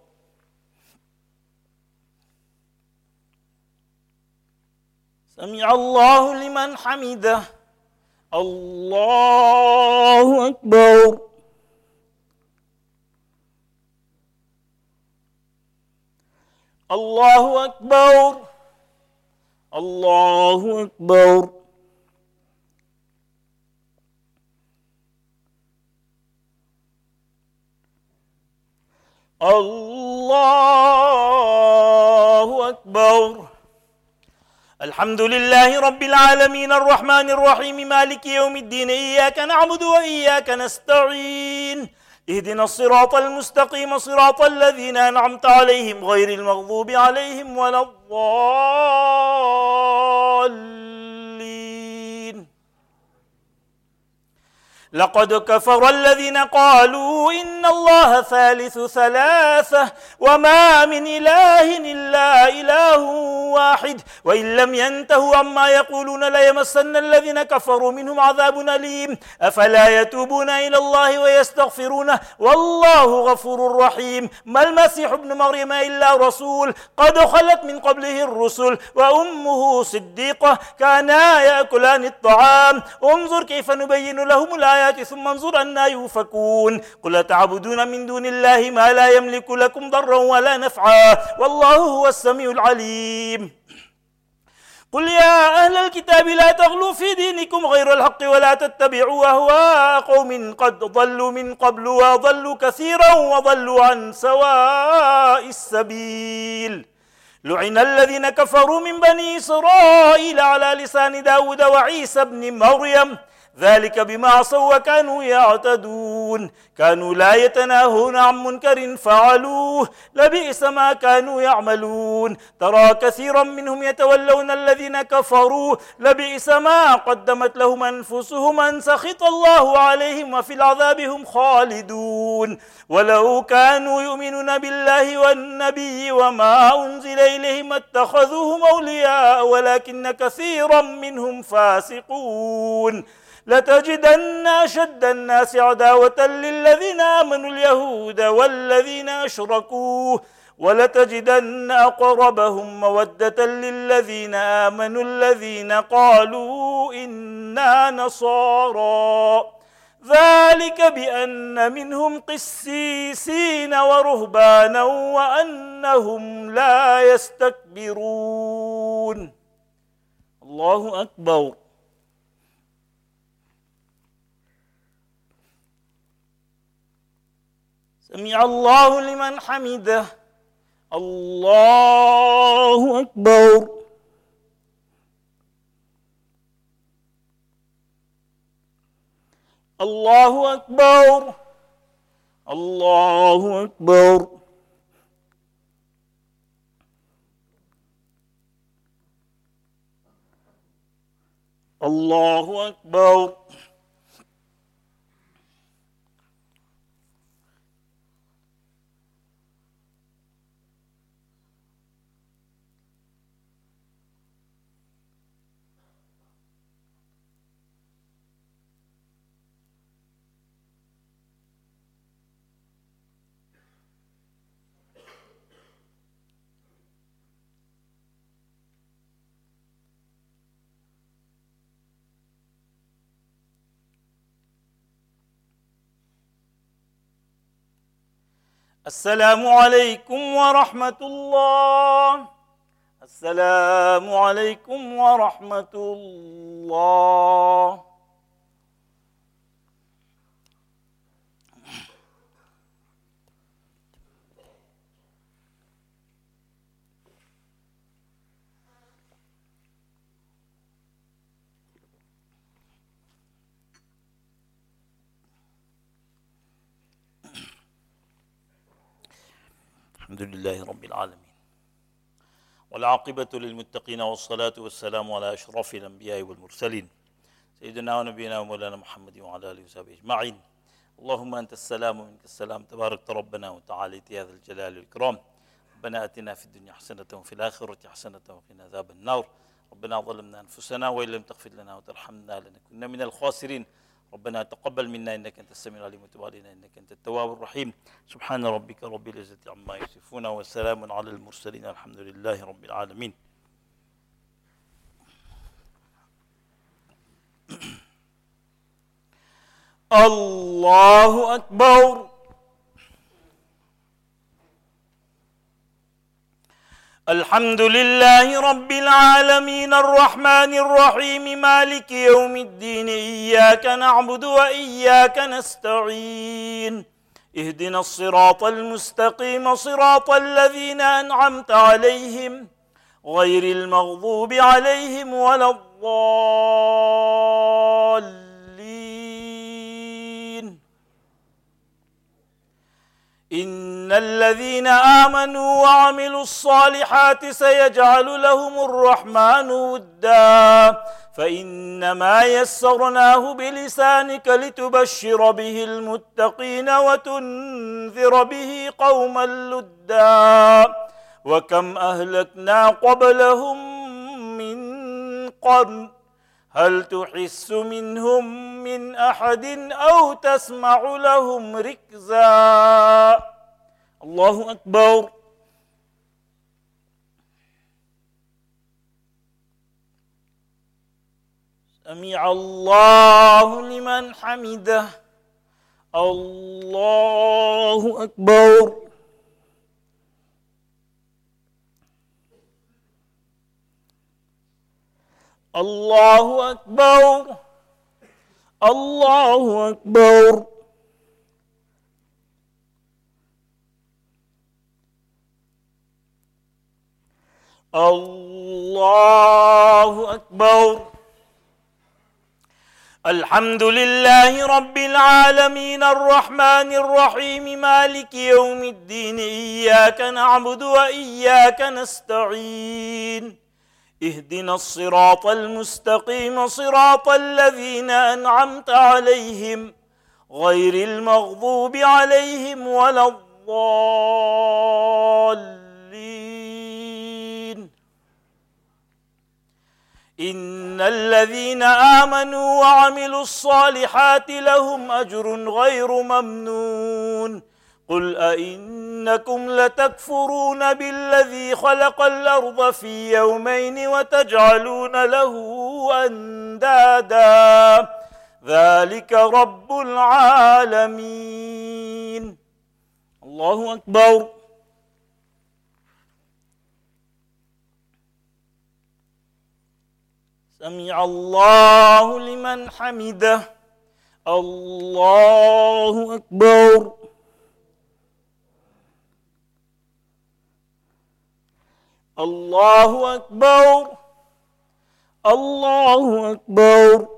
سمع الله لمن حمده. الله أكبر. الله أكبر. الله أكبر. الله أكبر. الحمد لله رب العالمين الرحمن الرحيم مالك يوم الدين إياك نعبد وإياك نستعين اهدنا الصراط المستقيم صراط الذين أنعمت عليهم غير المغضوب عليهم ولا الضالين. لقد كفر الذين قالوا إن الله ثالث ثلاثة وما من إله إلا إله واحد وإن لم ينتهوا عما يقولون ليمسن الذين كفروا منهم عذاب أليم أفلا يتوبون إلى الله ويستغفرونه والله غفور رحيم. ما المسيح ابن مريم إلا رسول قد خلت من قبله الرسل وأمه صديقة كانا يأكلان الطعام انظر كيف نبين لهم الآيات ثم انظر أنا يؤفكون. قل تعبدون من دون الله ما لا يملك لكم ضرا ولا نفعا والله هو السميع العليم. قل يا أهل الكتاب لا تغلوا في دينكم غير الحق ولا تتبعوا أهواء قوم قد ضلوا من قبل وضلوا كثيرا وضلوا عن سواء السبيل. لعن الذين كفروا من بني إسرائيل على لسان داود وعيسى بن مريم ذلك بما عصوا وكانوا يعتدون كانوا لا يتناهون عن منكر فعلوه لبئس ما كانوا يعملون. ترى كثيرا منهم يتولون الذين كفروا لبئس ما قدمت لهم أنفسهم أن سخط الله عليهم وفي العذاب هم خالدون. ولو كانوا يؤمنون بالله والنبي وما أنزل إليهم اتخذوهم أولياء ولكن كثيرا منهم فاسقون. لتجدن أشد الناس عداوة للذين آمنوا اليهود والذين أشركوا ولتجدن أقربهم مودة للذين آمنوا الذين قالوا إنا نصارى ذلك بأن منهم قسيسين ورهبانا وأنهم لا يستكبرون. الله أكبر. سمع الله لمن حمده. الله أكبر. الله أكبر. الله أكبر. الله أكبر. السلام عليكم ورحمة الله. السلام عليكم ورحمة الله. الحمد لله رب العالمين والعاقبة للمتقين والصلاة والسلام على أشرف الأنبياء والمرسلين سيدنا ونبينا ومولانا محمد وعلى آله وصحبه أجمعين. اللهم أنت السلام ومنك السلام تبارك ربنا وتعاليت يا ذا الجلال والإكرام. ربنا آتنا في الدنيا حسنة وفي الآخرة حسنة وقنا عذاب النار. ربنا ظلمنا أنفسنا وإن لم تغفر لنا وترحمنا لنكن من الخاسرين. ربنا تقبل منا إنك أنت السميع العليم وتب علينا إنك أنت التواب الرحيم. سبحان ربك رب العزة عما يصفون وسلام على المرسلين الحمد لله رب العالمين. الله أكبر. الحمد لله رب العالمين الرحمن الرحيم مالك يوم الدين إياك نعبد وإياك نستعين اهدنا الصراط المستقيم صراط الذين أنعمت عليهم غير المغضوب عليهم ولا الضالين. إن الذين آمنوا وعملوا الصالحات سيجعل لهم الرحمن ودا فإنما يسرناه بلسانك لتبشر به المتقين وتنذر به قوما لدا وكم أهلكنا قبلهم من قرن هل تحس منهم من أحد أو تسمع لهم ركزا. الله أكبر. سمع الله لمن حمده. الله أكبر. الله أكبر. الله أكبر. الله أكبر. الحمد لله رب العالمين الرحمن الرحيم مالك يوم الدين إياك نعبد وإياك نستعين اهدنا الصراط المستقيم صراط الذين أنعمت عليهم غير المغضوب عليهم ولا الضالين. إن الذين آمنوا وعملوا الصالحات لهم أجر غير ممنون قل أئنكم لتكفرون بالذي خلق الأرض في يومين وتجعلون له أندادا ذلك رب العالمين. الله أكبر. سمع الله لمن حمده. الله أكبر. الله أكبر. الله أكبر.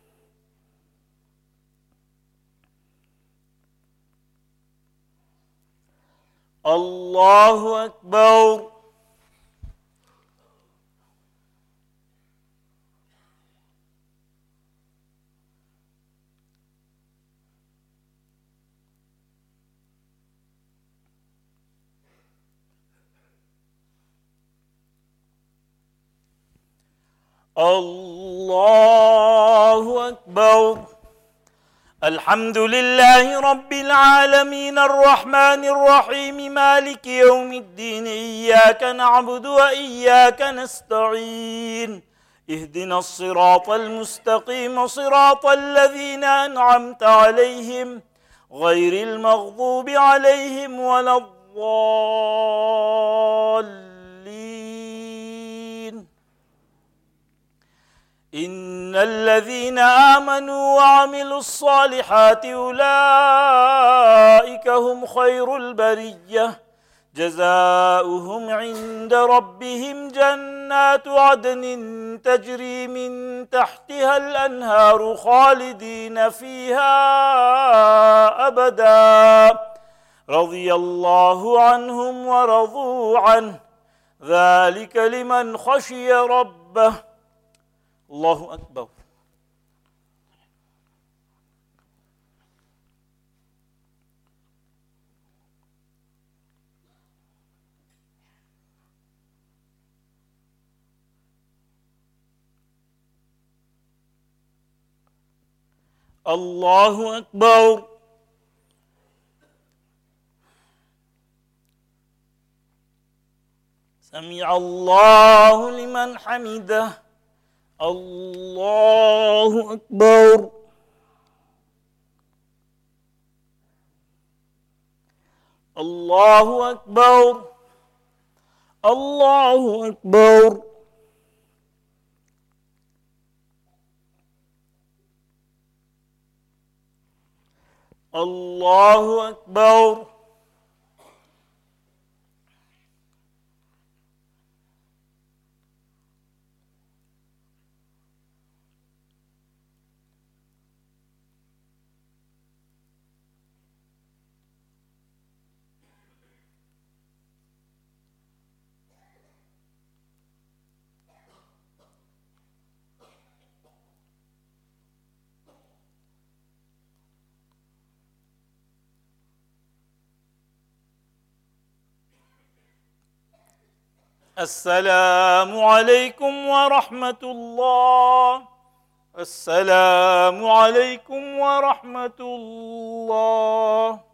الله أكبر. الله أكبر. الحمد لله رب العالمين الرحمن الرحيم مالك يوم الدين إياك نعبد وإياك نستعين اهدنا الصراط المستقيم صراط الذين أنعمت عليهم غير المغضوب عليهم ولا الضالين. إن الذين آمنوا وعملوا الصالحات أولئك هم خير البرية جزاؤهم عند ربهم جنات عدن تجري من تحتها الأنهار خالدين فيها أبدا رضي الله عنهم ورضوا عنه ذلك لمن خشي ربه. الله أكبر. الله أكبر. سمع الله لمن حمده. الله أكبر. الله أكبر الله أكبر الله أكبر السلام عليكم ورحمة الله السلام عليكم ورحمة الله